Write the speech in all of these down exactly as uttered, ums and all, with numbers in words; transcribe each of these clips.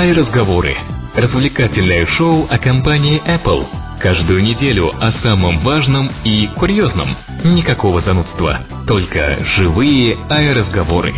iRazговоры. Развлекательное шоу о компании Apple. Каждую неделю о самом важном и курьезном. Никакого занудства, только живые iRazговоры.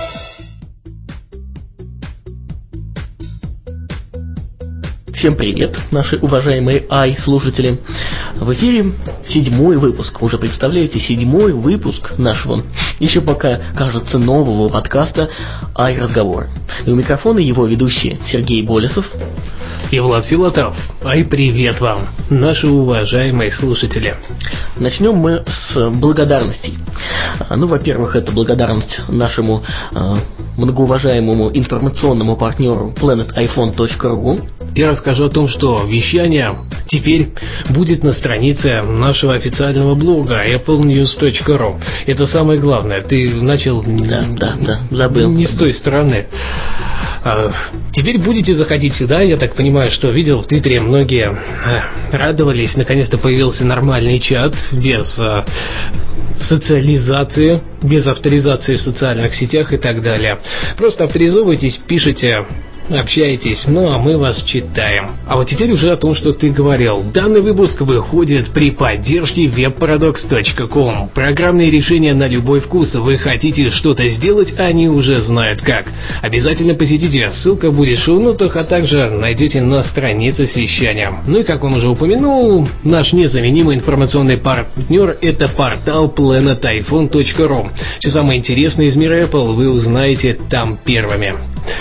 Всем привет, наши уважаемые ай-слушатели. В эфире седьмой выпуск. Уже представляете, седьмой выпуск нашего, еще пока кажется, нового подкаста «Ай-разговор». И у микрофона его ведущие Сергей Болесов и Влад Филатов. Ай, привет вам, наши уважаемые слушатели. Начнем мы с благодарностей. Ну, во-первых, это благодарность нашему э, многоуважаемому информационному партнеру планет айфон точка ру. Я расскажу о том, что вещание теперь будет на странице нашего официального блога эпл ньюс точка ру. Это самое главное. Ты начал да, да, да, забыл. не с той стороны. А, теперь будете заходить сюда. Я так понимаю, что видел в Твиттере многие радовались. Наконец-то появился нормальный чат без а, социализации, без авторизации в социальных сетях и так далее. Просто авторизовывайтесь, пишите, общаетесь, ну а мы вас читаем. А вот теперь уже о том, что ты говорил. Данный выпуск выходит при поддержке веб парадокс точка ком. Программные решения на любой вкус. Вы хотите что-то сделать, они уже знают как. Обязательно посетите, ссылка будет в шоу-нотах, а также найдете на странице с вещанием. Ну и как он уже упомянул, наш незаменимый информационный партнер — это портал планет айфон точка ру. Все самое интересное из мира Apple вы узнаете там первыми.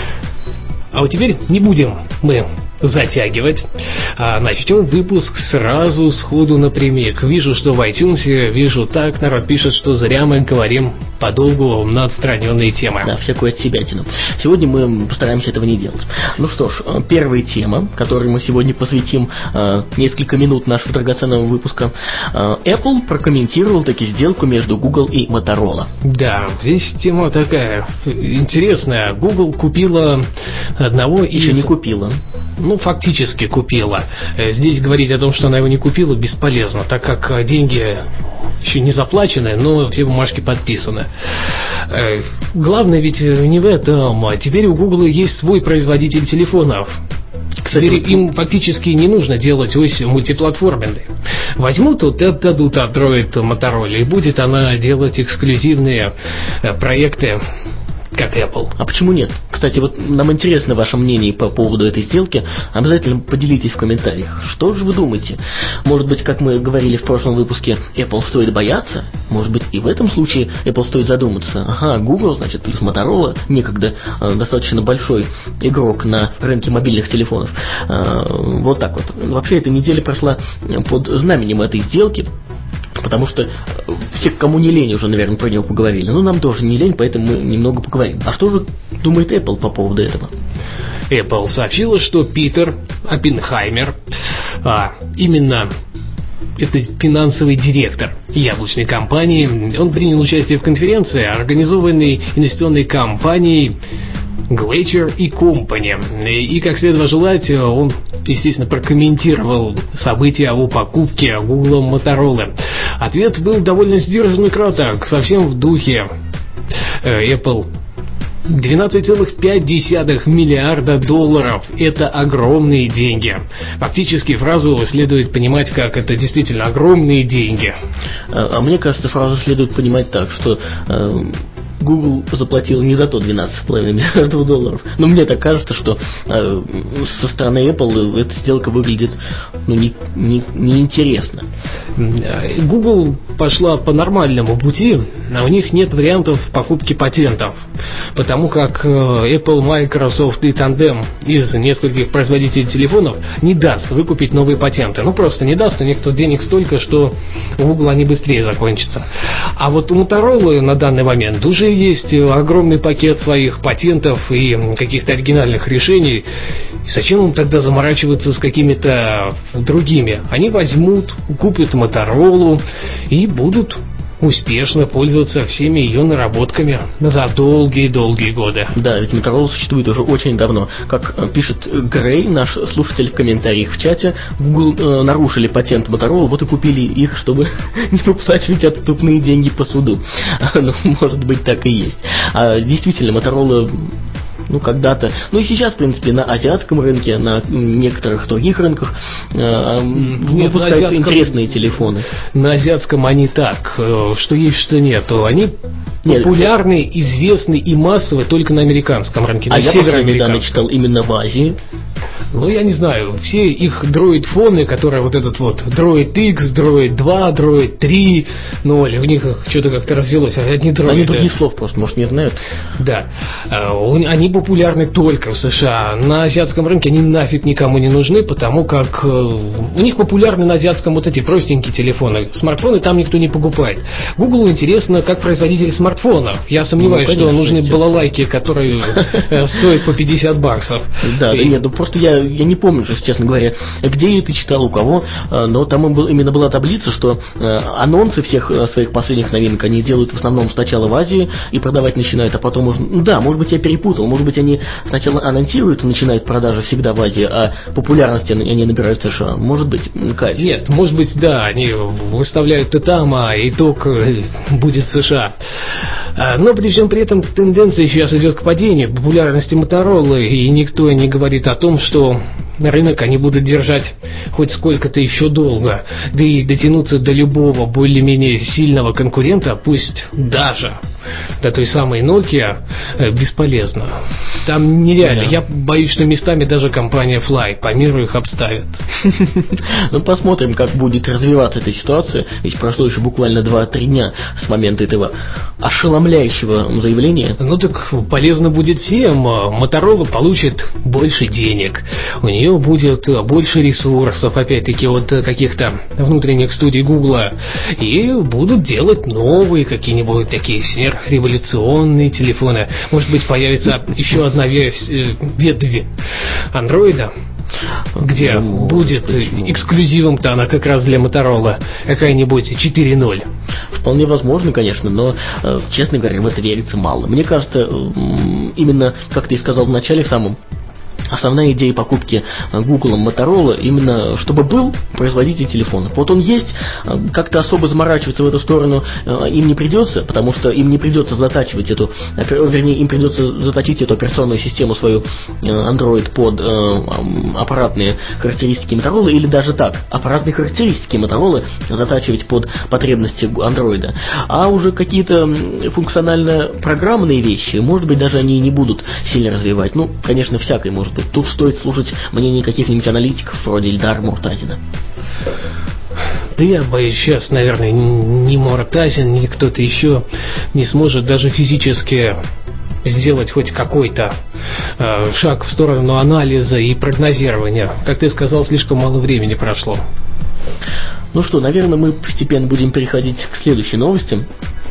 А вот теперь не будем мы затягивать, а начнем выпуск сразу сходу напрямик. Вижу, что в iTunes, вижу так, народ пишет, что зря мы говорим подолгу на отстраненные темы. Да, всякую отсебятину. Сегодня мы постараемся этого не делать. Ну что ж, первая тема, которой мы сегодня посвятим э, несколько минут нашего драгоценного выпуска. э, Apple прокомментировал таки сделку между Google и Motorola. Да, здесь тема такая интересная. Google купила одного из... Еще не купила. Ну, фактически купила. Здесь говорить о том, что она его не купила, бесполезно, так как деньги еще не заплачены, но все бумажки подписаны. Главное ведь не в этом. Теперь у Google есть свой производитель телефонов. Кстати, Теперь им фактически не нужно делать ось мультиплатформенной. Возьмут тут и отдадут Android Motorola, и будет она делать эксклюзивные проекты, как Apple. А почему нет? Кстати, вот нам интересно ваше мнение по поводу этой сделки. Обязательно поделитесь в комментариях. Что же вы думаете? Может быть, как мы говорили в прошлом выпуске, Apple стоит бояться? Может быть, и в этом случае Apple стоит задуматься. Ага, Google, значит, плюс Motorola, некогда э, достаточно большой игрок на рынке мобильных телефонов. Э, вот так вот. Вообще, эта неделя прошла под знаменем этой сделки. Потому что все, кому не лень, уже, наверное, про него поговорили. Но нам тоже не лень, поэтому мы немного поговорим. А что же думает Apple по поводу этого? Apple сообщила, что Питер Оппенхаймер, а, именно это финансовый директор яблочной компании, он принял участие в конференции, организованной инвестиционной компанией Glacier и Company. И, и, как следовало желать, он, естественно, прокомментировал события о покупке Google Motorola. Ответ был довольно сдержан и краток, совсем в духе Apple. двенадцать целых пять десятых миллиарда долларов – это огромные деньги. Фактически фразу следует понимать, как это действительно огромные деньги. А, а мне кажется, фразу следует понимать так, что э, Google заплатил не за то двенадцать целых пять десятых миллиардов долларов. Но мне так кажется, что э, со стороны Apple эта сделка выглядит ну, не, не, неинтересно. Google пошла по нормальному пути, а у них нет вариантов покупки патентов, потому как Apple, Microsoft и Tandem из нескольких производителей телефонов не даст выкупить новые патенты. Ну просто не даст, у них тут денег столько, что у Google они быстрее закончатся. А вот у Motorola на данный момент уже есть огромный пакет своих патентов и каких-то оригинальных решений. И зачем им тогда заморачиваться с какими-то другими? Они возьмут, купят Motorola и будут успешно пользоваться всеми ее наработками за долгие-долгие годы. Да, ведь Motorola существует уже очень давно. Как пишет Грей, наш слушатель в комментариях в чате, Google э, нарушили патент Motorola, вот и купили их, чтобы не выплачивать отступные деньги по суду. Ну, может быть, так и есть. А, действительно, Motorola Ну, когда-то. Ну и сейчас, в принципе, на азиатском рынке, на некоторых других рынках э, Нет, выпускают азиатском... интересные телефоны. На азиатском они так, что есть, что нет. Они Нет, популярны, это... известны и массовы только на американском рынке, а на я последний данный читал именно в Азии. Ну, я не знаю, все их дроид-фоны, которые вот этот вот Droid X, Droid два, Droid три, ну, у них что-то как-то развелось, одни дроиды. Они других слов просто, может, не знают. Да, они популярны только в США. На азиатском рынке они нафиг никому не нужны, потому как у них популярны на азиатском вот эти простенькие телефоны. Смартфоны там никто не покупает. Google интересно, как производитель смартфонов. Я сомневаюсь, ну, конечно, что нужны балалайки, которые стоят по пятьдесят баксов. Да, да, нет, ну просто я Я не помню, честно говоря, где ты читал, у кого, но там именно была таблица, что анонсы всех своих последних новинок они делают в основном сначала в Азии и продавать начинают, а потом уже... Да, может быть, я перепутал, может быть, они сначала анонсируют и начинают продажи всегда в Азии, а популярности они набирают в США. Может быть, Кайф. Нет, может быть, да, они выставляют и там, а итог будет в США. Но при всем при этом тенденция сейчас идет к падению популярности Motorola, и никто не говорит о том, что рынок они будут держать хоть сколько-то еще долго, да и дотянуться до любого более-менее сильного конкурента, пусть даже до той самой Nokia, бесполезно. Там нереально. Да. Я боюсь, что местами даже компания Fly по миру их обставит. Ну, посмотрим, как будет развиваться эта ситуация. Ведь прошло еще буквально два-три дня с момента этого ошеломляющего заявления. Ну, так полезно будет всем. Motorola получит больше денег. У нее будет больше ресурсов, опять-таки, вот каких-то внутренних студий Гугла. И будут делать новые какие-нибудь такие сверхреволюционные телефоны. Может быть, появится еще одна версия, ветвь андроида, где ну, будет почему? Эксклюзивом-то она как раз для Motorola какая-нибудь четыре ноль. Вполне возможно, конечно, но, честно говоря, в это верится мало. Мне кажется, именно, как ты и сказал в начале, в самом основная идея покупки Google Motorola именно чтобы был производитель телефонов. Вот он есть, как-то особо заморачиваться в эту сторону им не придется, потому что им не придется затачивать эту, вернее, им придется заточить эту операционную систему свою Android под аппаратные характеристики Motorola, или даже так, аппаратные характеристики Motorola затачивать под потребности Android. А уже какие-то функционально-программные вещи, может быть, даже они и не будут сильно развивать. Ну, конечно, всякое может быть. Тут стоит слушать мнение каких-нибудь аналитиков вроде Ильдара Муртазина. Да я боюсь, сейчас, наверное, ни Муртазин, ни кто-то еще не сможет даже физически сделать хоть какой-то э, шаг в сторону анализа и прогнозирования. Как ты сказал, слишком мало времени прошло. Ну что, наверное, мы постепенно будем переходить к следующей новости.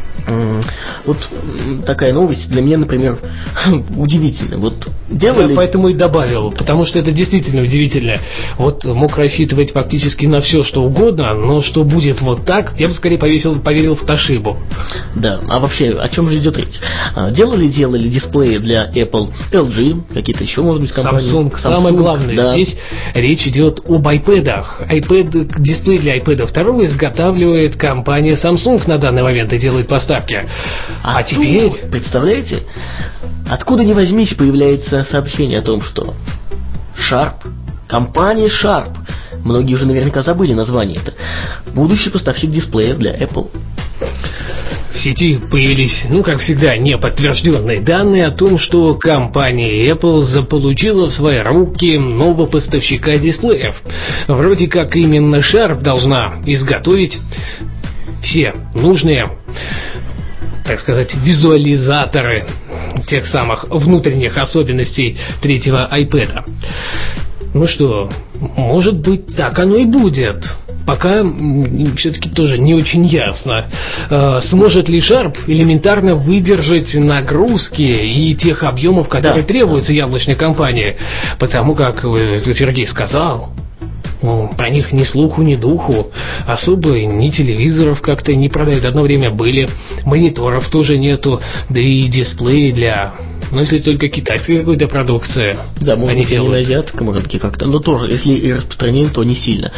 Вот такая новость для меня, например, удивительная. Вот делали... Я поэтому и добавил, потому что это действительно удивительно. Вот мог рассчитывать фактически на все, что угодно, но что будет вот так, я бы скорее повесил, поверил в Toshiba. Да, а вообще, о чем же идет речь? Делали-делали дисплеи для Apple, эл джи, какие-то еще, может быть, компании. Samsung. Samsung. Самое главное, да. Здесь речь идет об iPad'ах. iPad, дисплей для iPad второго изготавливает компания Samsung на данный момент и делает поставки. А, а теперь... Тут, представляете, откуда ни возьмись появляется сообщение о том, что Sharp, компания Sharp, многие уже наверняка забыли название это, будущий поставщик дисплеев для Apple. В сети появились, ну, как всегда, неподтвержденные данные о том, что компания Apple заполучила в свои руки нового поставщика дисплеев. Вроде как именно Sharp должна изготовить все нужные, так сказать, визуализаторы тех самых внутренних особенностей третьего iPad. Ну что, может быть, так оно и будет. Пока все-таки тоже не очень ясно, сможет ли Sharp элементарно выдержать нагрузки и тех объемов, которые да, требуются да. яблочной компании. Потому как Сергей сказал... Ну, про них ни слуху, ни духу. Особо ни телевизоров как-то не продают. Одно время были, мониторов тоже нету, да и дисплеи для... Ну, если только китайская какая-то продукция. Да, может быть, они на азиатском рынке как-то. Но тоже, если и распространение, то не сильно.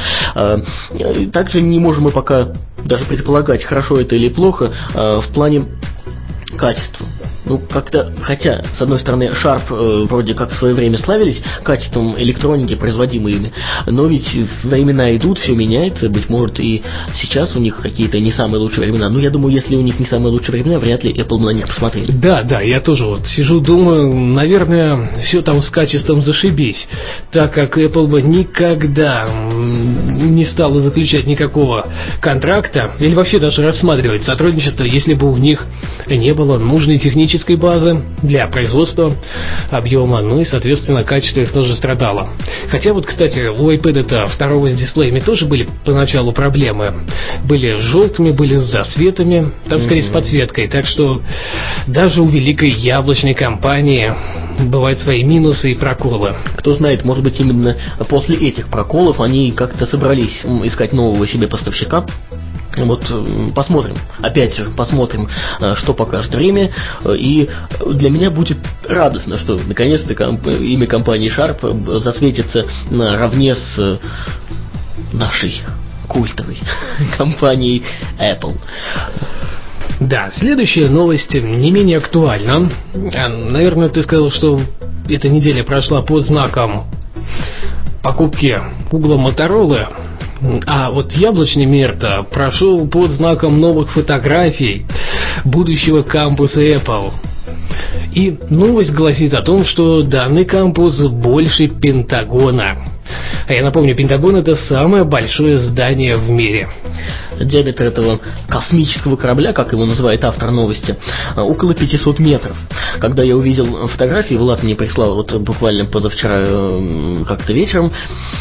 Также не можем мы пока даже предполагать, хорошо это или плохо, в плане качество. Ну, как-то, хотя, с одной стороны, Sharp э, вроде как в свое время славились качеством электроники, производимой ими, но ведь времена идут, все меняется, быть может, и сейчас у них какие-то не самые лучшие времена. Ну, я думаю, если у них не самые лучшие времена, вряд ли Apple на них посмотрели. Да, да, я тоже вот сижу, думаю, наверное, все там с качеством зашибись, так как Apple бы никогда не стала заключать никакого контракта, или вообще даже рассматривать сотрудничество, если бы у них не было нужной технической базы для производства объема, ну и, соответственно, качество их тоже страдало. Хотя вот, кстати, у iPad-то второго с дисплеями тоже были поначалу проблемы. Были с желтыми, были с засветами, там скорее с подсветкой. Так что даже у великой яблочной компании бывают свои минусы и проколы. Кто знает, может быть, именно после этих проколов они как-то собрались искать нового себе поставщика. Вот посмотрим, опять же, посмотрим, что покажет время. И для меня будет радостно, что наконец-то комп- имя компании Sharp засветится наравне с нашей культовой компанией Apple. Да, следующая новость не менее актуальна. Наверное, ты сказал, что эта неделя прошла под знаком покупки Google Motorola. А вот яблочный мир-то прошел под знаком новых фотографий будущего кампуса Apple. И новость гласит о том, что данный кампус больше Пентагона. А я напомню, Пентагон — это самое большое здание в мире. Диаметр этого космического корабля, как его называет автор новости, около пятьсот метров. Когда я увидел фотографии, Влад мне прислал вот буквально позавчера как-то вечером,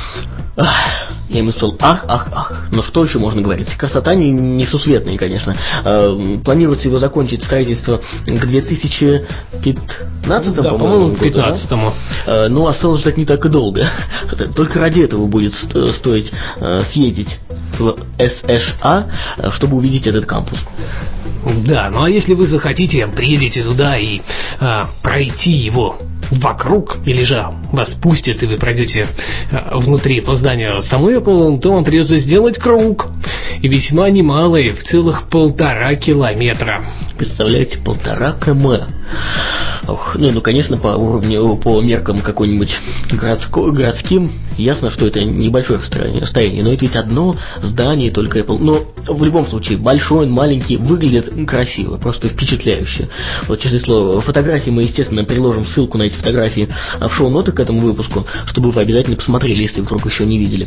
я ему сказал, ах, ах, ах, но что еще можно говорить? Красота не, несусветная, конечно. Планируется его закончить строительство к две тысячи пятнадцатому, да, по-моему, к пятнадцатому. Да? Но осталось ждать не так и долго. Только ради этого будет стоить съездить в США, чтобы увидеть этот кампус. Да, ну а если вы захотите, приедете туда и а, пройти его вокруг, или же вас пустят, и вы пройдете а, внутри по зданию самой Apple, то вам придется сделать круг, и весьма немалый, в целых полтора километра. Представляете, полтора км. Ох, ну, ну, конечно, по уровню, по меркам какой-нибудь городско, городским, ясно, что это небольшое расстояние, но это ведь одно здание, только Apple. Но в любом случае, большой, маленький, выглядит красиво, просто впечатляюще. Вот, честное слово, фотографии мы, естественно, приложим ссылку на эти фотографии в шоу-ноты к этому выпуску, чтобы вы обязательно посмотрели, если вдруг еще не видели.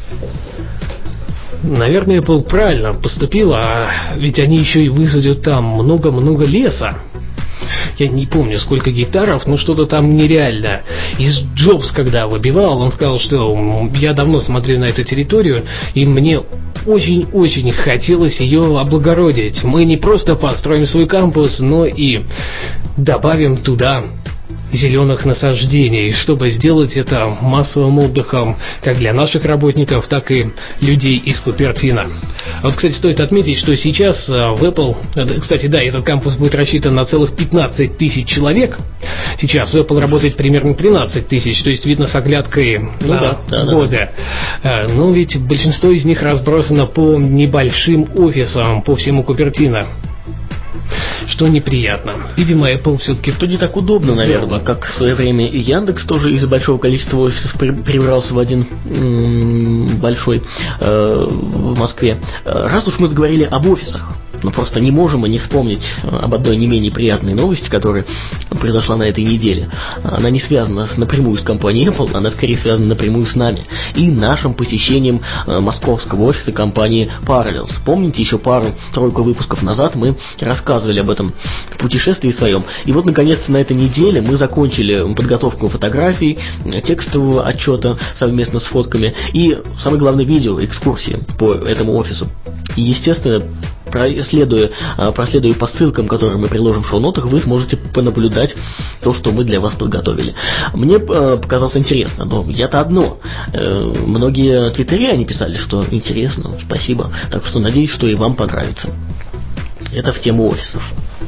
Наверное, Apple правильно поступила, а ведь они еще и высадят там много-много леса. Я не помню, сколько гектаров, но что-то там нереально. И Джобс, когда выбивал, он сказал, что я давно смотрю на эту территорию, и мне очень-очень хотелось ее облагородить. Мы не просто построим свой кампус, но и добавим туда зеленых насаждений, чтобы сделать это массовым отдыхом как для наших работников, так и людей из Купертино. Вот, кстати, стоит отметить, что сейчас в Apple, кстати, да, этот кампус будет рассчитан на целых пятнадцать тысяч человек. Сейчас в Apple работает примерно тринадцать тысяч, то есть видно с оглядкой ну, на да, да, года. Да. Но ведь большинство из них разбросано по небольшим офисам по всему Купертино, что неприятно. Видимо, Apple все-таки... Что не так удобно, сделано. Наверное, как в свое время и Яндекс тоже из-за большого количества офисов перебрался в один м- большой э, в Москве. Раз уж мы заговорили об офисах, но просто не можем и не вспомнить об одной не менее приятной новости, которая произошла на этой неделе. Она не связана с, напрямую с компанией Apple, она скорее связана напрямую с нами и нашим посещением э, московского офиса компании Parallels. Помните, еще пару-тройку выпусков назад мы рассказывали об этом путешествии своем. И вот, наконец, на этой неделе мы закончили подготовку фотографий, текстового отчета совместно с фотками и, самое главное, видео, экскурсии по этому офису. И, естественно, проследуя, проследуя по ссылкам, которые мы приложим в шоу-нотах, вы сможете понаблюдать то, что мы для вас подготовили. Мне э, показалось интересно, но я-то одно. Э, многие твиттеры они писали, что интересно, спасибо. Так что надеюсь, что и вам понравится. Это в тему офисов.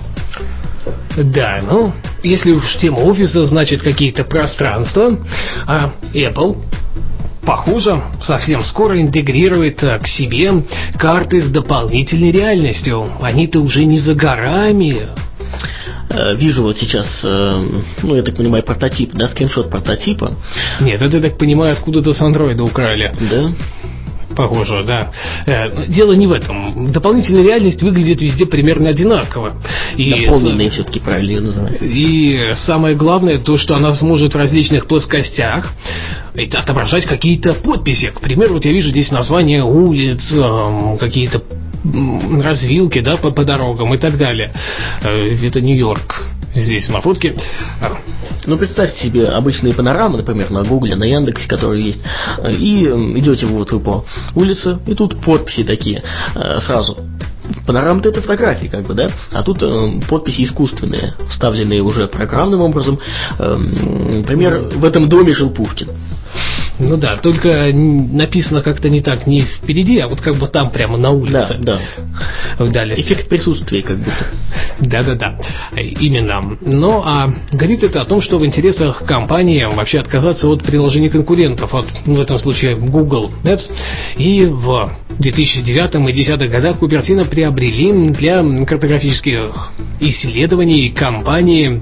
Да, ну, если уж тема офиса, значит какие-то пространства, а Apple, похоже, совсем скоро интегрирует к себе карты с дополнительной реальностью. Они-то уже не за горами. Вижу вот сейчас, ну, я так понимаю, прототип, да, скриншот прототипа. Нет, это, я так понимаю, откуда-то с андроида украли. Да? Похоже, да. Дело не в этом. Дополнительная реальность выглядит везде примерно одинаково. Дополненные все-таки правильно ее называют. И самое главное, то, что она сможет в различных плоскостях отображать какие-то подписи. К примеру, вот я вижу здесь названия улиц, какие-то развилки, да, по, по дорогам и так далее. Это Нью-Йорк. Здесь на фотке. Ну, представьте себе обычные панорамы, например, на Гугле, на Яндексе, которые есть, и идете вот вы по улице, и тут подписи такие сразу. Панорама-то это фотографии, как бы, да? А тут э, подписи искусственные, вставленные уже программным образом. Э, например, в этом доме жил Пушкин. Ну да, только написано как-то не так, не впереди, а вот как бы там прямо на улице. Да, да. Вдали. Эффект присутствия, как будто. Да-да-да, именно. Ну, а говорит это о том, что в интересах компании вообще отказаться от приложений конкурентов, от, в этом случае Google Maps, и в две тысячи девятом и две тысячи десятых годах Купертино приобрели для картографических исследований компании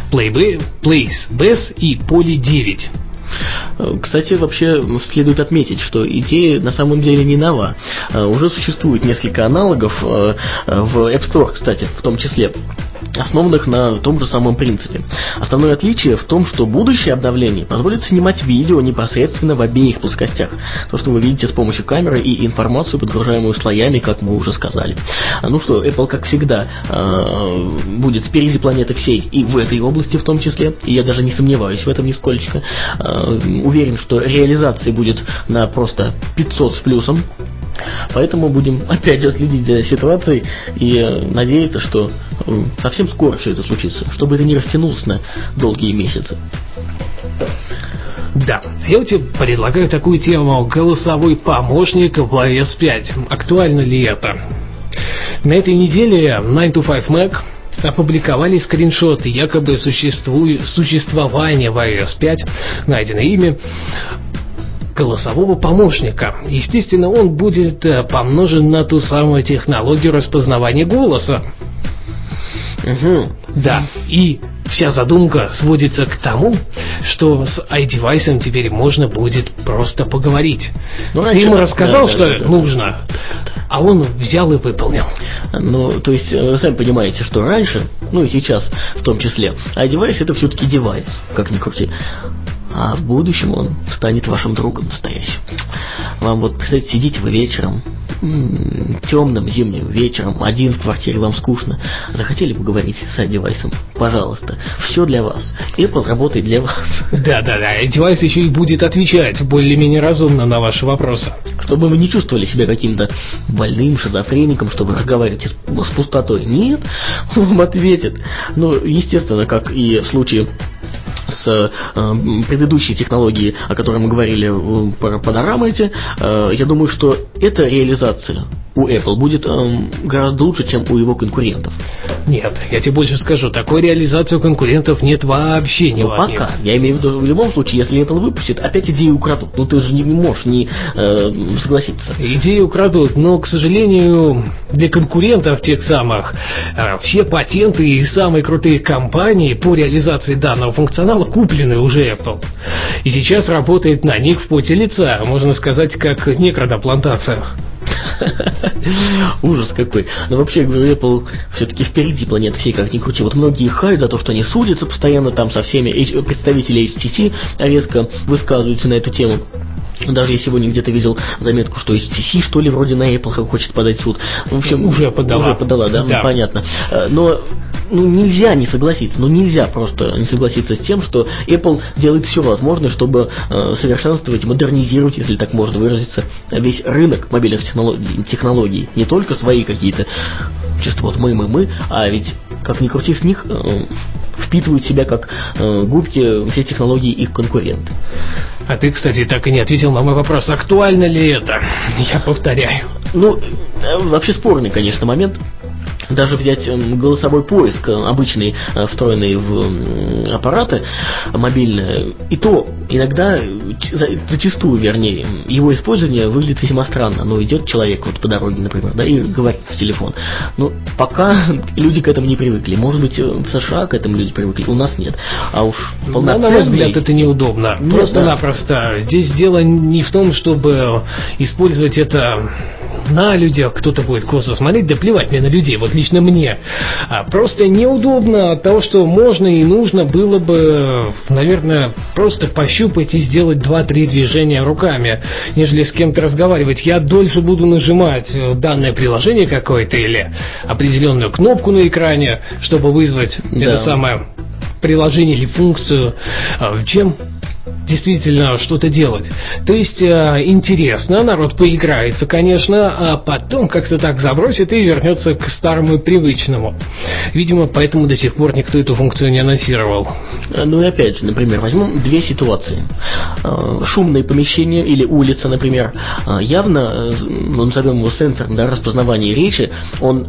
Playbase и Poly девять. Кстати, вообще следует отметить, что идея на самом деле не нова. Уже существует несколько аналогов в App Store, кстати, в том числе, основанных на том же самом принципе. Основное отличие в том, что будущее обновление позволит снимать видео непосредственно в обеих плоскостях. То, что вы видите с помощью камеры и информацию, подгружаемую слоями, как мы уже сказали. Ну что, Apple, как всегда, будет впереди планеты всей и в этой области в том числе. И я даже не сомневаюсь в этом нисколько. Уверен, что реализации будет на просто пятьсот с плюсом. Поэтому будем опять же следить за ситуацией и надеяться, что совсем скоро все это случится, чтобы это не растянулось на долгие месяцы. Да, я вот тебе предлагаю такую тему: голосовой помощник в ай о эс пять. Актуально ли это? На этой неделе найн то файв Mac опубликовали скриншоты якобы существу... существования в ай о эс пять, найденное ими, голосового помощника. Естественно, он будет помножен на ту самую технологию распознавания голоса. Угу. Да, и вся задумка сводится к тому, что с iDevice теперь можно будет просто поговорить. Ну, Ты ему рассказал, да, что да, да, нужно, а он взял и выполнил. Ну, то есть, вы сами понимаете, что раньше, ну и сейчас в том числе, iDevice это все-таки девайс, как ни крути. А в будущем он станет вашим другом настоящим. Вам вот, представьте, сидите вы вечером, темным зимним вечером, один в квартире, вам скучно. Захотели поговорить с iDevice? Пожалуйста, все для вас. Apple работает для вас. Да-да-да, iDevice еще и будет отвечать более-менее разумно на ваши вопросы. Чтобы вы не чувствовали себя каким-то больным, шизофреником, чтобы разговаривать с пустотой. Нет, он вам ответит. Ну, естественно, как и в случае с э, предыдущей технологией, о которой мы говорили э, про панорамы эти, э, я думаю, что эта реализация у Apple будет э, гораздо лучше, чем у его конкурентов. Нет, я тебе больше скажу, такой реализации у конкурентов нет вообще ни в одних. Пока. Я имею в виду, в любом случае, если Apple выпустит, опять идею украдут. Ну ты же не можешь не э, согласиться. Идею украдут, но, к сожалению, для конкурентов тех самых э, все патенты и самые крутые компании по реализации данного функционала куплены уже Apple. И сейчас работает на них в поте лица, можно сказать, как некродоплантациях. Ужас какой. Но вообще, я говорю, Apple все-таки впереди планеты всей, как ни крути. Вот многие хают за то, что они судятся постоянно там со всеми представители эйч ти си, резко высказываются на эту тему. Даже я сегодня где-то видел заметку, что эйч ти си, что ли, вроде на Apple хочет подать в суд. В общем, уже подала. Уже подала, да, да. Ну, понятно. Но ну, нельзя не согласиться, ну нельзя просто не согласиться с тем, что Apple делает все возможное, чтобы э, совершенствовать, модернизировать, если так можно выразиться, весь рынок мобильных технологий, технологий. Не только свои какие-то, чисто вот мы, мы, мы, а ведь, как ни крути, с них э, впитывают в себя как э, губки все технологии их конкуренты. А ты, кстати, так и не ответил на мой вопрос, актуально ли это? Я повторяю. Ну, вообще спорный, конечно, момент. даже взять голосовой поиск, обычный, встроенный в аппараты мобильные, и то иногда, зачастую, вернее, его использование выглядит весьма странно. Ну, идет человек вот по дороге, например, да, и говорит в телефон. Но пока люди к этому не привыкли. Может быть, в США к этому люди привыкли, у нас нет. А уж полноценный... На мой взгляд, это неудобно. Просто-напросто. Да. Здесь дело не в том, чтобы использовать это на людях, кто-то будет косо смотреть, да плевать мне на людей, вот лично мне. А просто неудобно от того, что можно и нужно было бы, наверное, просто пощупать и сделать два-три движения руками, нежели с кем-то разговаривать. Я дольше буду нажимать данное приложение какое-то или определенную кнопку на экране, чтобы вызвать да. это самое приложение или функцию, чем действительно что-то делать. То есть э, интересно, народ поиграется, конечно, а потом как-то так забросит и вернется к старому и привычному. Видимо, поэтому до сих пор никто эту функцию не анонсировал. Ну и опять же, например, возьмем две ситуации. Э, шумное помещение или улица, например, э, явно, э, ну, назовем его сенсором, да, распознавания речи, он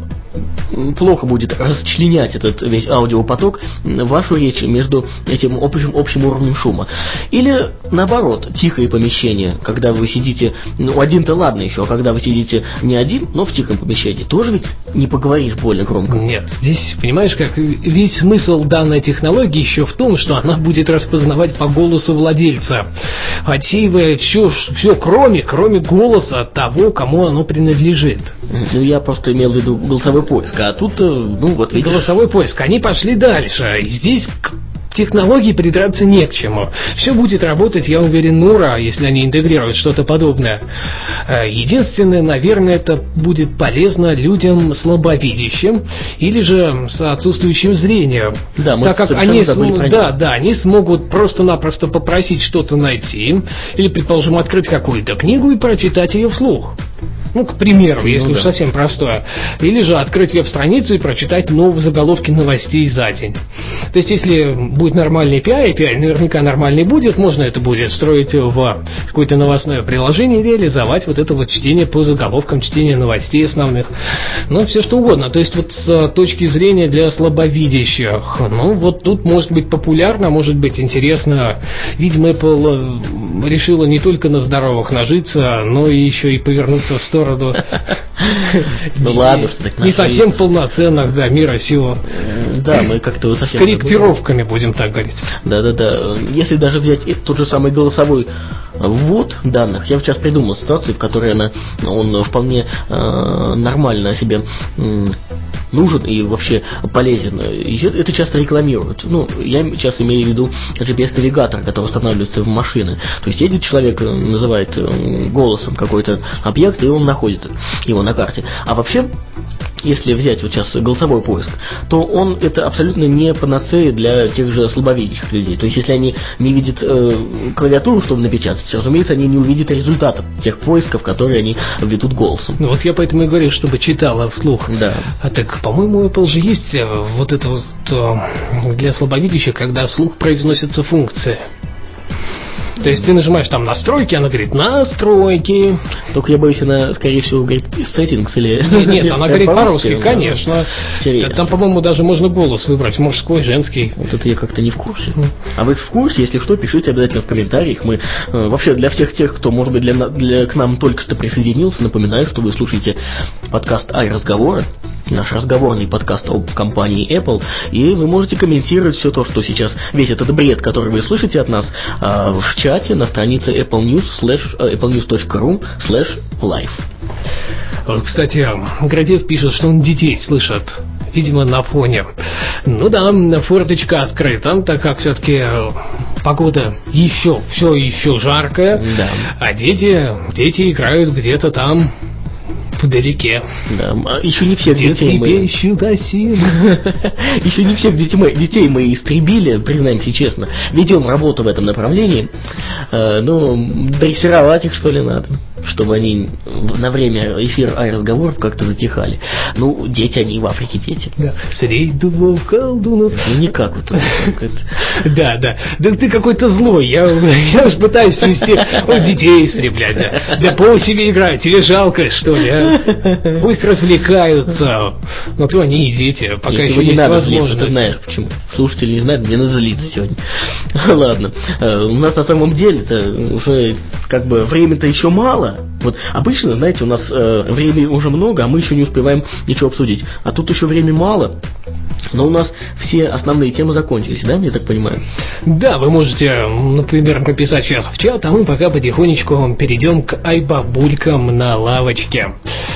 плохо будет расчленять этот весь аудиопоток, вашу речь между этим общим, общим уровнем шума. Или наоборот, тихое помещение, когда вы сидите, ну один-то ладно еще, а когда вы сидите не один, но в тихом помещении, тоже ведь не поговоришь более громко. Нет, здесь, понимаешь, как весь смысл данной технологии еще в том, что она будет распознавать по голосу владельца, отсеивая все, все кроме, кроме голоса того, кому оно принадлежит. Ну, я просто имел в виду голосовой поиск, а тут, ну, вот видишь... Голосовой поиск, они пошли дальше, и здесь к технологии придраться не к чему. Все будет работать, я уверен, на ура, если они интегрируют что-то подобное. Единственное, наверное, это будет полезно людям слабовидящим или же с отсутствующим зрением. Да, так как они, см... да, да, они смогут просто-напросто попросить что-то найти или, предположим, открыть какую-то книгу и прочитать ее вслух. Ну, к примеру, ну, если да. уж совсем простое. Или же открыть веб-страницу и прочитать новые заголовки новостей за день. То есть, если будет нормальный пи ай, пи ай наверняка нормальный будет, можно это будет строить в какое-то новостное приложение и реализовать вот это вот чтение по заголовкам, чтение новостей основных. Ну, все что угодно. То есть, вот с точки зрения для слабовидящих, ну, вот тут может быть популярно, может быть интересно. Видимо, Apple решила не только на здоровых нажиться, но и еще и повернуться в сторону ну ладно, что так не совсем полноценных, да, мира сего. Да, мы как-то совсем... С корректировками, будем так говорить. Да-да-да. Если даже взять тот же самый голосовой ввод данных, я сейчас придумал ситуацию, в которой она, он вполне э, нормально себе э, нужен и вообще полезен. И это часто рекламируют. Ну, я сейчас имею в виду джи пи эс-навигатор, который устанавливается в машины. То есть едет человек, называет голосом какой-то объект, и он находит его на карте. А вообще, если взять вот сейчас голосовой поиск, то он это абсолютно не панацея для тех же слабовидящих людей. То есть, если они не видят э, клавиатуру, чтобы напечатать, разумеется, они не увидят результатов тех поисков, которые они ведут голосом. Ну вот я поэтому и говорю, чтобы читала вслух. Да. А так, по-моему, у Apple же есть вот это вот для слабовидящих, когда вслух произносится функция. То есть ты нажимаешь там настройки, она говорит настройки. Только я боюсь, она, скорее всего, говорит settings или... Нет, нет, она говорит по-русски, конечно. Там, по-моему, даже можно голос выбрать, мужской, женский. Вот это я как-то не в курсе. А вы в курсе? Если что, пишите обязательно в комментариях. Мы вообще для всех тех, кто, может быть, для, для, к нам только что присоединился, напоминаю, что вы слушаете подкаст «Ай-разговоры», наш разговорный подкаст об компании Apple, и вы можете комментировать все то, что сейчас, весь этот бред, который вы слышите от нас, в чате на странице applenews точка ру слэш лайв. Кстати, Градев пишет, что он детей слышит, видимо, на фоне. Ну да, форточка открыта, так как все-таки погода еще, все еще жаркая, да. А дети, дети играют где-то там вдалеке. Да, еще не всех детей мы... Еще не всех детей мы истребили, признаемся честно. Ведем работу в этом направлении. Ну, дрессировать их, что ли, надо. чтобы они на время эфира разговоров как-то затихали. Ну, дети, они в Африке дети. Да. Средь дубов колдунов. Ну, никак вот. Да, да. Да ты какой-то злой. Я, я уж пытаюсь свести вот детей истреблять. Да пол себе играть. Тебе жалко, что ли, а? Пусть развлекаются. Но то они и дети. Пока Если еще не есть надо возможность. Злиться, ты знаешь, почему. Слушатели не знают, мне надо злиться сегодня. Ладно. У нас на самом деле-то уже как бы времени-то еще мало. Вот обычно, знаете, у нас э, времени уже много, а мы еще не успеваем ничего обсудить. А тут еще времени мало. Но у нас все основные темы закончились, да, я так понимаю? Да, вы можете, например, написать сейчас в чат, а мы пока потихонечку перейдем к айбабулькам на лавочке.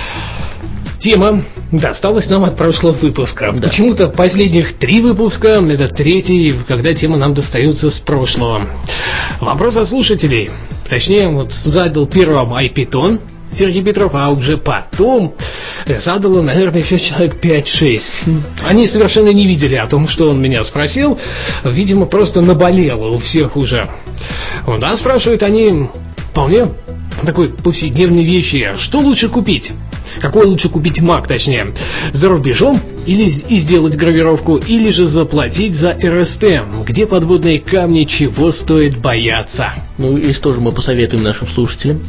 Тема досталась нам от прошлого выпуска. Да. Почему-то последних три выпуска, это третий, когда тема нам достается с прошлого. Вопрос от слушателей. Точнее, вот задал первым айпитон Сергей Петров, а уже потом задало, наверное, еще человек пять-шесть. Они совершенно не видели о том, что он меня спросил. Видимо, просто наболело у всех уже. Вот, а спрашивают они вполне такой повседневной вещи. Что лучше купить? Какой лучше купить Mac, точнее, за рубежом или и сделать гравировку, или же заплатить за эр эс тэ? Где подводные камни, чего стоит бояться? Ну и что же мы посоветуем нашим слушателям?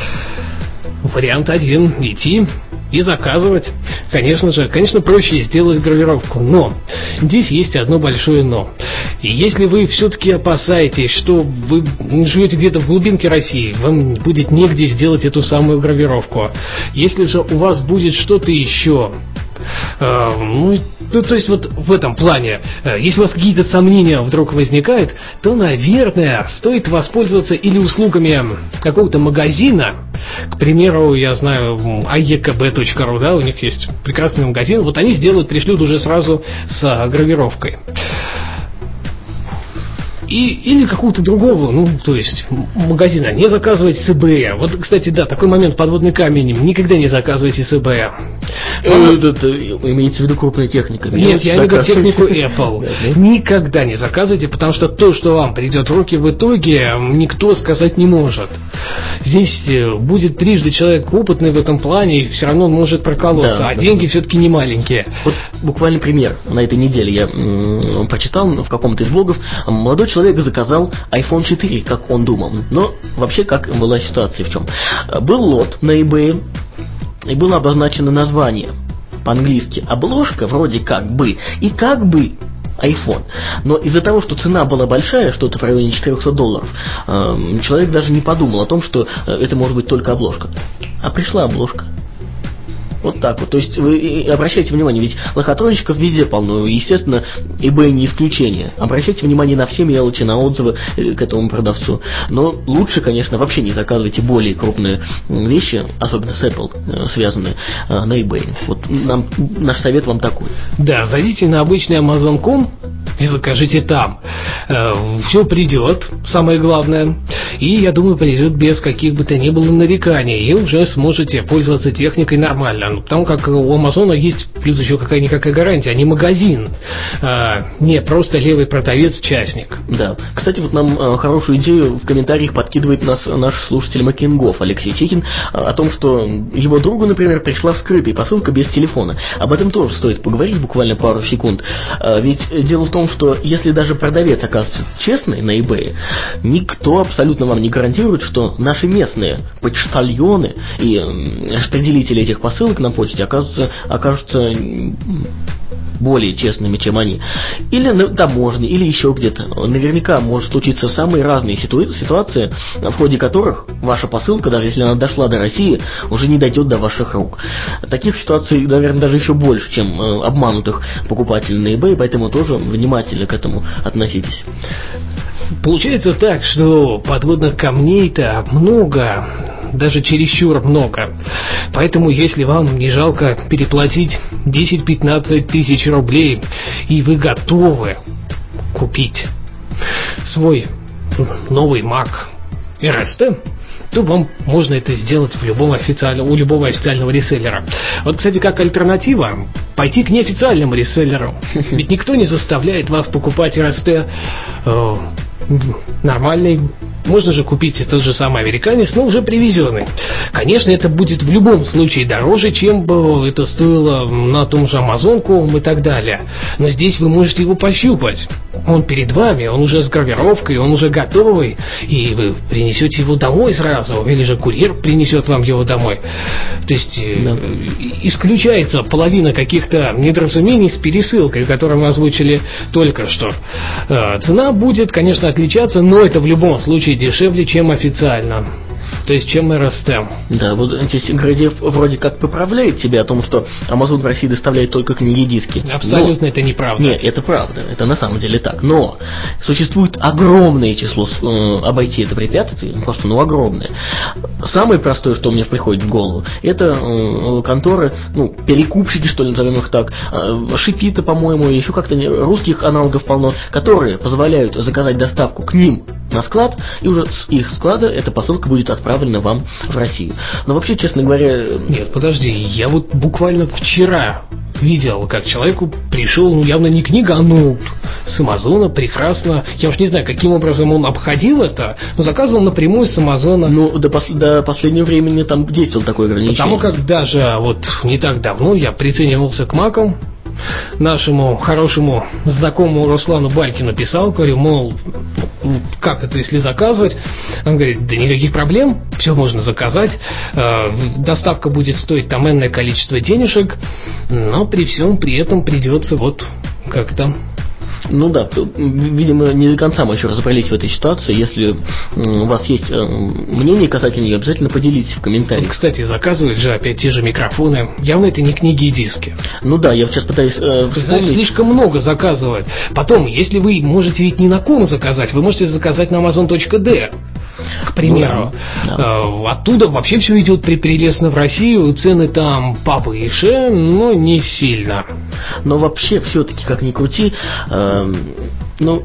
Вариант один. Идти и заказывать. Конечно же, конечно, проще сделать гравировку, но здесь есть одно большое но. И если вы все-таки опасаетесь, что вы живете где-то в глубинке России, вам будет негде сделать эту самую гравировку. Если же у вас будет что-то еще, э, ну, ну, то есть вот в этом плане, э, если у вас какие-то сомнения вдруг возникают, то, наверное, стоит воспользоваться или услугами какого-то магазина. К примеру, я знаю, ай и кей би точка ру, да, у них есть прекрасный магазин. Вот они сделают, пришлют уже сразу с гравировкой. И, или какого-то другого, ну, то есть магазина. Не заказывайте с eBay. Вот, кстати, да, такой момент, подводный камень. Никогда не заказывайте с eBay. Ну, это, это, имеется в виду крупная техника. Нет, я имею в виду технику Apple. Никогда не заказывайте, потому что то, что вам придет в руки в итоге, никто сказать не может. Здесь будет трижды человек опытный в этом плане, и все равно он может проколоться. Да, а да, деньги да. все-таки не маленькие. Вот буквально пример. На этой неделе я м- прочитал в каком-то из блогов. Молодой человек заказал айфон четыре, как он думал. Но вообще как была ситуация в чем? Был лот на eBay, и было обозначено название по-английски. Обложка вроде как бы и как бы iPhone. Но из-за того, что цена была большая, что-то в районе четыреста долларов, человек даже не подумал о том, что это может быть только обложка. А пришла обложка. Вот так вот. То есть вы обращайте внимание, ведь лохотронщиков везде полно. Естественно, eBay не исключение. Обращайте внимание на все мелочи, на отзывы к этому продавцу. Но лучше, конечно, вообще не заказывайте более крупные вещи, особенно с Apple связанные, на eBay. Вот нам, наш совет вам такой. Да, зайдите на обычный амазон точка ком и закажите там. Все придет, самое главное. И, я думаю, придет без каких бы то ни было нареканий. И уже сможете пользоваться техникой нормально. Потому как у Амазона есть плюс еще какая-никакая гарантия, а не магазин, а, не просто левый продавец-частник. Да. Кстати, вот нам а, хорошую идею в комментариях подкидывает нас наш слушатель Макингов Алексей Чехин а, о том, что его другу, например, пришла вскрытая посылка без телефона. Об этом тоже стоит поговорить буквально пару секунд. А, ведь дело в том, что если даже продавец окажется честный на eBay, никто абсолютно вам не гарантирует, что наши местные почтальоны и распределители этих посылок на почте окажутся, окажутся более честными, чем они. Или на таможне, или еще где-то. Наверняка может случиться самые разные ситу- ситуации, в ходе которых ваша посылка, даже если она дошла до России, уже не дойдет до ваших рук. Таких ситуаций, наверное, даже еще больше, чем э, обманутых покупателей на eBay, поэтому тоже внимательно к этому относитесь. Получается так, что подводных камней-то много, даже чересчур много. Поэтому, если вам не жалко переплатить десять-пятнадцать тысяч рублей, и вы готовы купить свой новый Mac эр эс тэ, то вам можно это сделать в любом официальном, у любого официального реселлера. Вот, кстати, как альтернатива, пойти к неофициальному реселлеру. Ведь никто не заставляет вас покупать эр эс тэ э, нормальный можно же купить тот же самый американец, но уже привезенный. Конечно, это будет в любом случае дороже, чем бы это стоило на том же Amazon точка ком и так далее. Но здесь вы можете его пощупать. Он перед вами, он уже с гравировкой, он уже готовый, и вы принесете его домой сразу, или же курьер принесет вам его домой. То есть да. исключается половина каких-то недоразумений с пересылкой, которые мы озвучили только что. Цена будет, конечно, отличаться, но это в любом случае дешевле, чем официально. То есть, чем эр эс тэ. Да, вот здесь Градиев вроде как поправляет тебя о том, что Amazon в России доставляет только книги и диски. Абсолютно но... это неправда. Нет, это правда, это на самом деле так. Но существует огромное число, э, обойти это препятствие, просто ну огромное. Самое простое, что мне приходит в голову, это э, конторы, ну, перекупщики, что ли, назовем их так, э, Шипита, по-моему, еще как-то не, русских аналогов полно, которые позволяют заказать доставку к ним на склад, и уже с их склада эта посылка будет отправлена вам в Россию. Но вообще, честно говоря... Нет, подожди, я вот буквально вчера видел, как человеку пришел, ну, явно не книга, а ноут с Амазона, прекрасно. Я уж не знаю, каким образом он обходил это, но заказывал напрямую с Амазона. Ну, до, пос- до последнего времени там действовал такое ограничение. Потому как даже вот не так давно я приценивался к макам, нашему хорошему знакомому Руслану Балькину писал, говорю, мол, как это, если заказывать? Он говорит, да никаких проблем, все можно заказать, доставка будет стоить там энное количество денежек, но при всем при этом придется вот как-то... Ну да, видимо, не до конца мы еще разобрались в этой ситуации. Если у вас есть мнение касательно нее, обязательно поделитесь в комментариях. Кстати, заказывают же опять те же микрофоны. Явно это не книги и диски. Ну да, я сейчас пытаюсь э, Ты знаешь, слишком много заказывают. Потом, если вы можете ведь не на ком заказать, вы можете заказать на Amazon точка ди, к примеру. Ну, да, да. Оттуда вообще все идет прелестно в Россию, цены там повыше, но не сильно. Но вообще, все-таки, как ни крути, э, ну...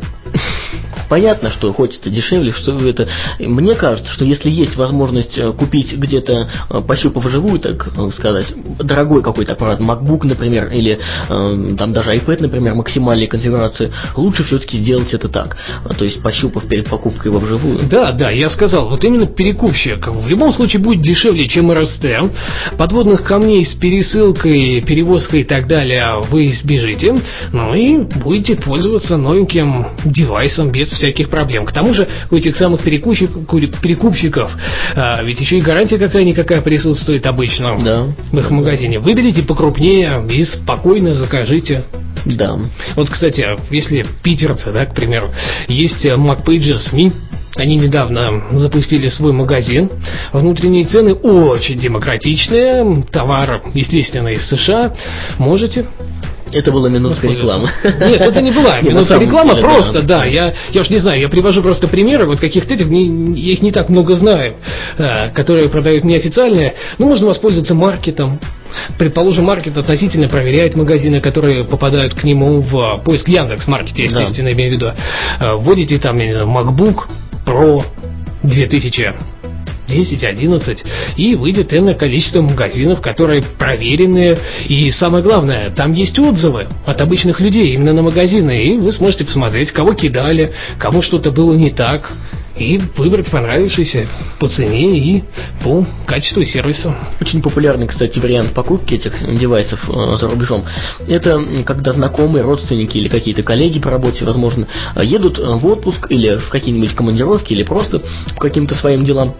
Понятно, что хочется дешевле, что это. Мне кажется, что если есть возможность купить где-то, пощупав вживую, так сказать, дорогой какой-то аппарат, MacBook, например, или э, там даже iPad, например, максимальной конфигурации, лучше все-таки сделать это так. То есть пощупав перед покупкой его вживую. Да, да, я сказал, вот именно перекупщик в любом случае будет дешевле, чем эр эс тэ. Подводных камней с пересылкой, перевозкой и так далее вы избежите, ну и будете пользоваться новеньким девайсом без всяких проблем. К тому же у этих самых перекупщиков, перекупщиков а, ведь еще и гарантия какая-никакая присутствует обычно да. в их магазине. Выберите покрупнее и спокойно закажите. Да. Вот, кстати, если питерцы, да, к примеру, есть MacPages эс эм и, они недавно запустили свой магазин. Внутренние цены очень демократичные. Товар, естественно, из США. Можете... Это была минутка рекламы. Нет, это не была минутка рекламы, просто, да, я, я уж не знаю, я привожу просто примеры вот каких-то этих, не, я их не так много знаю, которые продают неофициальные, но можно воспользоваться маркетом. Предположим, маркет относительно проверяет магазины, которые попадают к нему в поиск Яндекс.Маркет, я, естественно, да. имею в виду. Вводите там, я не знаю, MacBook Pro две тысячи десять, одиннадцать, и выйдет энное количество магазинов, которые проверенные, и самое главное, там есть отзывы от обычных людей именно на магазины, и вы сможете посмотреть, кого кидали, кому что-то было не так, и выбрать понравившийся по цене и по качеству сервиса. Очень популярный, кстати, вариант покупки этих девайсов э, за рубежом. Это когда знакомые, родственники или какие-то коллеги по работе, возможно, едут в отпуск или в какие-нибудь командировки, или просто по каким-то своим делам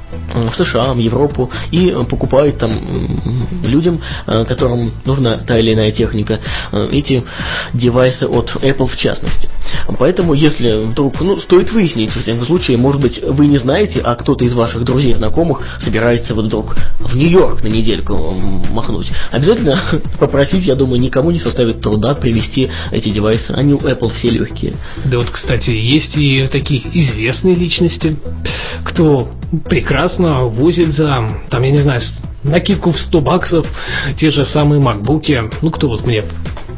в США, в Европу, и покупают там людям, которым нужна та или иная техника, эти девайсы от Apple в частности. Поэтому, если вдруг, ну, стоит выяснить, в всяком случае, может быть, вы не знаете, а кто-то из ваших друзей, знакомых собирается вот вдруг в Нью-Йорк на недельку махнуть, обязательно попросить, я думаю, никому не составит труда привезти эти девайсы. Они у Apple все легкие. Да вот, кстати, есть и такие известные личности, кто прекрасно возит за, там, я не знаю, накидку в сто баксов те же самые макбуки. Ну, кто вот мне?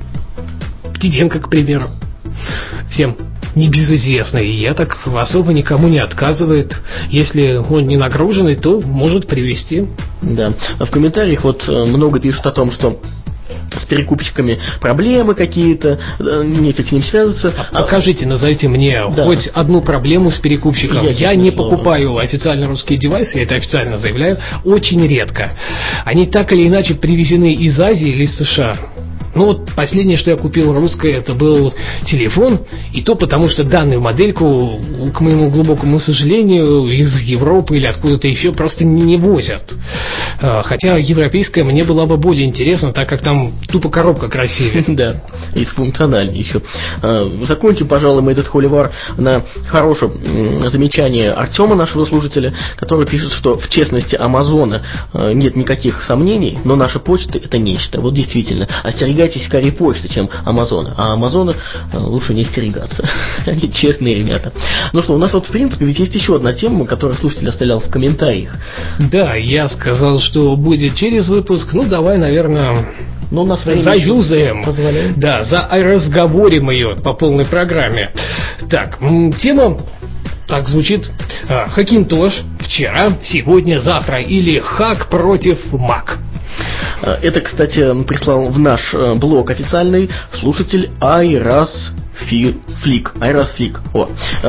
Птиденко, к примеру. Всем небезызвестный. И я так особо никому не отказывает. Если он не нагруженный, то может привезти. Да. В комментариях вот много пишут о том, что с перекупщиками проблемы какие-то, нефиг с ним связываться. А покажите, назовите мне да. хоть одну проблему с перекупщиком. Я, я не слово. покупаю официально русские девайсы, я это официально заявляю, очень редко. Они так или иначе привезены из Азии или из США. Ну вот последнее, что я купил русское, это был телефон, и то потому, что данную модельку, к моему глубокому сожалению, из Европы или откуда-то еще просто не возят. Хотя европейская мне была бы более интересна, так как там тупо коробка красивее. Да, и функциональнее еще. Закончим, пожалуй, мы этот холивар на хорошем замечании Артема, нашего слушателя, который пишет, что в честности Амазона нет никаких сомнений, но наша почта это нечто. Вот действительно, остерегайтесь скорее почты, чем Амазона. А Амазона лучше не остерегаться. Они честные ребята. Ну что, у нас вот в принципе ведь есть еще одна тема, которую слушатель оставлял в комментариях. Да, я сказал, что будет через выпуск. Ну, давай, наверное, ну, у нас заюзаем. Да, за разговорим ее по полной программе. Так, тема так звучит. Хакинтош вчера, сегодня, завтра или хак против Mac. Это, кстати, прислал в наш блог официальный слушатель Айрас Флик. Айрас Флик. О,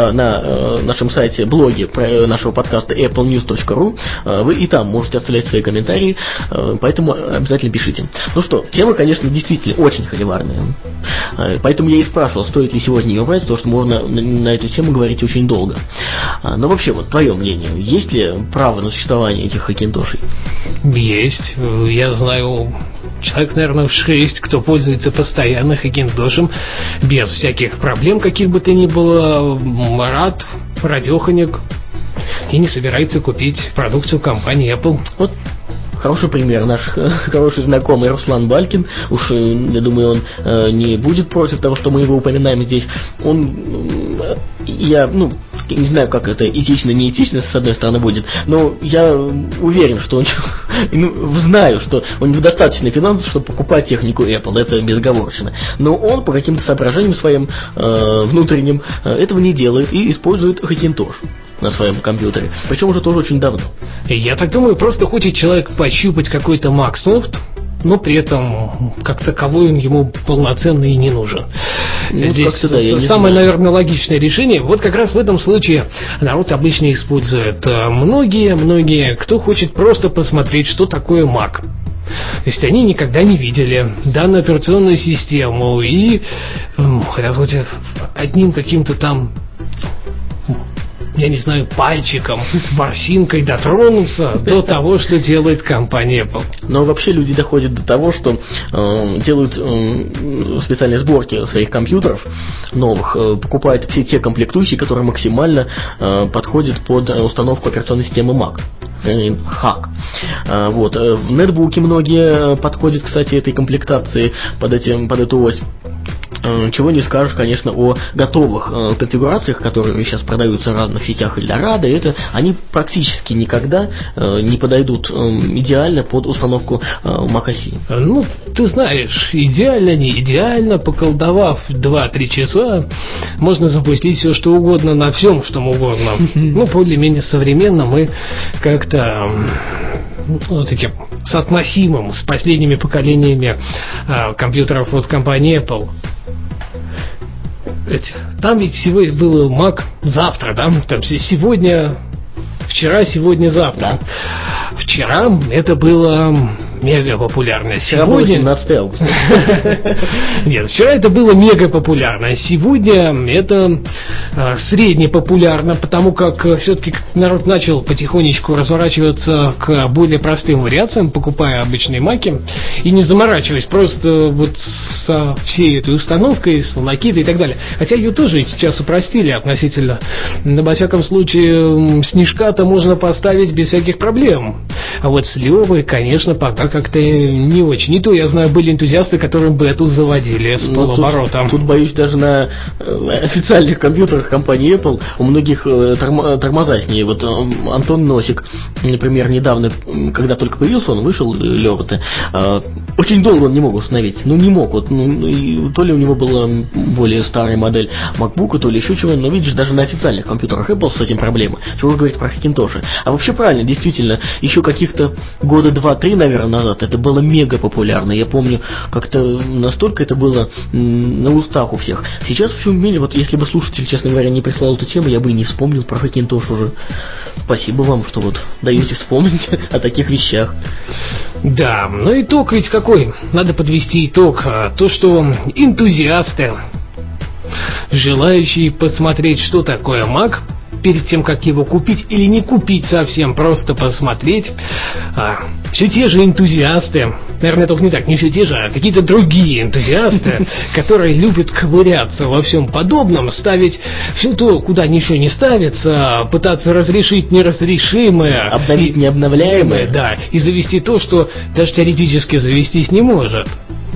на нашем сайте, блоге нашего подкаста эпл ньюс точка ру вы и там можете оставлять свои комментарии, поэтому обязательно пишите. Ну что, тема, конечно, действительно очень холиварная. Поэтому я и спрашивал, стоит ли сегодня ее брать, потому что можно на эту тему говорить очень долго. Но вообще, вот твое мнение, есть ли право на существование этих хакинтошей? Есть. Я знаю человек, наверное, шесть, кто пользуется постоянно хакинтошем без всяких проблем, каких бы то ни было, рад, радеханик, и не собирается купить продукцию компании Apple. Вот хороший пример. Наш хороший знакомый Руслан Балькин, уж, я думаю, он э, не будет против того, что мы его упоминаем здесь. Он, э, я, ну, не знаю, как это этично, не этично, с одной стороны, будет, но я уверен, что он, ну, знаю, что у него достаточно финансов, чтобы покупать технику Apple, это безоговорочно. Но он по каким-то соображениям своим э, внутренним э, этого не делает и использует Hackintosh на своем компьютере. Причем уже тоже очень давно. Я так думаю, просто хочет человек пощупать какой-то Mac софт, но при этом как таковой он ему полноценный и не нужен. Ну, здесь да, самое, наверное, логичное решение. Вот как раз в этом случае народ обычно использует многие-многие, кто хочет просто посмотреть, что такое Mac. То есть они никогда не видели данную операционную систему и хотят хоть одним каким-то там, я не знаю, пальчиком, ворсинкой дотронуться до того, что делает компания Apple. Но вообще люди доходят до того, что э, делают э, специальные сборки своих компьютеров новых, э, покупают все те комплектующие, которые максимально э, подходят под установку операционной системы Mac. Хак. А, вот. В нетбуке многие подходят, кстати, этой комплектации под, этим, под эту ось. Чего не скажешь, конечно, о готовых э, конфигурациях, которые сейчас продаются в разных сетях Эльдорадо. Это они практически никогда э, не подойдут э, идеально под установку э, macOS. Ну, ты знаешь, идеально, не идеально, поколдовав два-три часа, можно запустить все, что угодно на всем, что угодно. Ну, более-менее современно мы как-то ну, таким соотносимым с последними поколениями э, компьютеров от компании Apple. Там ведь сегодня был Mac завтра, да? Там сегодня, вчера, сегодня, завтра. Да. Вчера это было мега популярно. Сегодня семнадцатое августа. Нет, вчера это было мега популярно. Сегодня это э, средне популярно, потому как э, все-таки народ начал потихонечку разворачиваться к более простым вариациям, покупая обычные маки и не заморачиваясь просто вот со всей этой установкой, с лакитой и так далее. Хотя ее тоже сейчас упростили относительно. Но, во всяком случае, снежка-то можно поставить без всяких проблем. А вот с Левой, конечно, пока как-то не очень. Не то, я знаю, были энтузиасты, которые бету заводили с полоборотом. Тут, тут, боюсь, даже на официальных компьютерах компании Apple у многих торм- тормоза с ней. Вот Антон Носик, например, недавно, когда только появился, он вышел, Лёва-то, очень долго он не мог установить. Ну, не мог. Вот, ну, то ли у него была более старая модель MacBook, то ли еще чего. Но, видишь, даже на официальных компьютерах Apple с этим проблемы. Чего уж говорить про Hackintosh. А вообще правильно, действительно, еще каких-то года два-три, наверное, назад это было мега популярно. Я помню, как-то настолько это было на устах у всех. Сейчас в всем мире, вот если бы слушатель, честно говоря, не прислал эту тему, я бы и не вспомнил про Хакинтош уже. Спасибо вам, что вот даете вспомнить о таких вещах. Да, но итог ведь какой? Надо подвести итог. То, что энтузиасты, желающие посмотреть, что такое Mac, перед тем, как его купить или не купить совсем, просто посмотреть, а, все те же энтузиасты, наверное, только не так, не все те же, а какие-то другие энтузиасты, которые любят ковыряться во всем подобном, ставить все то, куда ничего не ставится, пытаться разрешить неразрешимое, обновить необновляемое, да, и завести то, что даже теоретически завестись не может.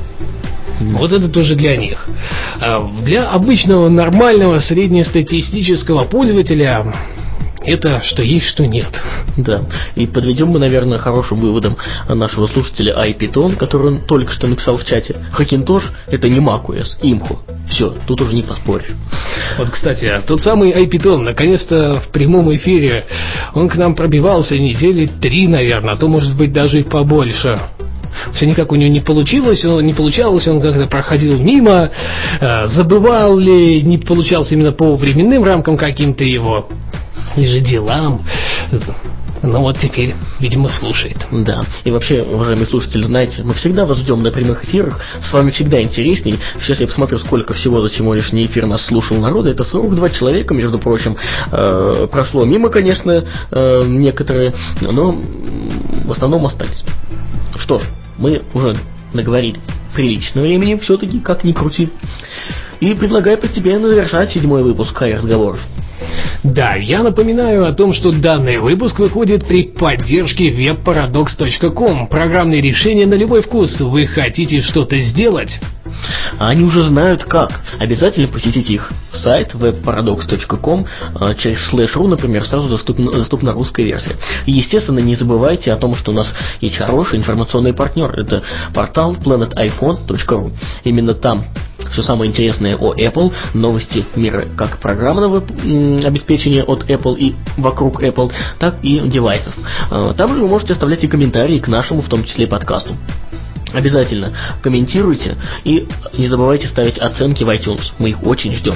Вот это тоже для них. Для обычного, нормального, среднестатистического пользователя это что есть, что нет. Да, и подведем мы, наверное, хорошим выводом нашего слушателя iPython, который он только что написал в чате. Hackintosh — это не macOS, имхо. Все, тут уже не поспоришь. Вот, кстати, тот самый iPython, наконец-то в прямом эфире, он к нам пробивался недели три, наверное, а то, может быть, даже и побольше. Все никак у него не получилось, он не получалось, он как-то проходил мимо, э, забывал ли, не получался именно по временным рамкам каким-то его, или же делам. Ну вот теперь, видимо, слушает. Да, и вообще, уважаемые слушатели, знаете, мы всегда вас ждем на прямых эфирах, с вами всегда интересней. Сейчас я посмотрю, сколько всего за сегодняшний эфир нас слушал народа. Это сорок два человека, между прочим. Э, прошло мимо, конечно, э, некоторые, но в основном остались. Что ж, мы уже наговорили прилично времени, все-таки, как ни крути. И предлагаю постепенно завершать седьмой выпуск «Разговоров». Да, я напоминаю о том, что данный выпуск выходит при поддержке веб парадокс точка ком. Программные решения на любой вкус. Вы хотите что-то сделать? А они уже знают как. Обязательно посетите их сайт веб парадокс точка ком, через слэш ру, например, сразу доступна, доступна русская версия. И, естественно, не забывайте о том, что у нас есть хороший информационный партнер. Это портал планет айфон точка ру. Именно там все самое интересное о Apple, новости мира как программного обеспечения от Apple и вокруг Apple, так и девайсов. Там же вы можете оставлять и комментарии к нашему, в том числе и подкасту. Обязательно комментируйте и не забывайте ставить оценки в iTunes. Мы их очень ждем.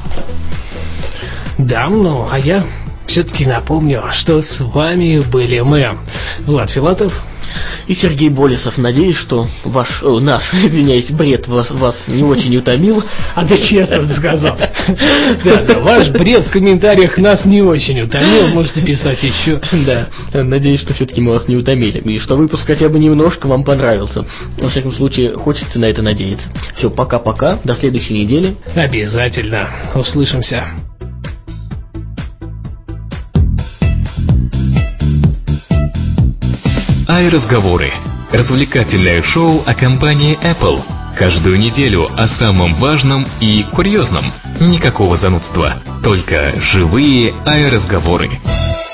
Да, ну, а я все-таки напомню, что с вами были мы, Влад Филатов и Сергей Болесов. Надеюсь, что ваш, о, наш, извиняюсь, бред вас, вас не очень утомил. А ты честно сказал. Да, да, ваш бред в комментариях нас не очень утомил, можете писать еще. Да, надеюсь, что все-таки мы вас не утомили, и что выпуск хотя бы немножко вам понравился. Во всяком случае, хочется на это надеяться. Все, пока-пока, до следующей недели. Обязательно, услышимся. iRazговоры. Развлекательное шоу о компании Apple. Каждую неделю о самом важном и курьезном. Никакого занудства. Только живые iRazговоры.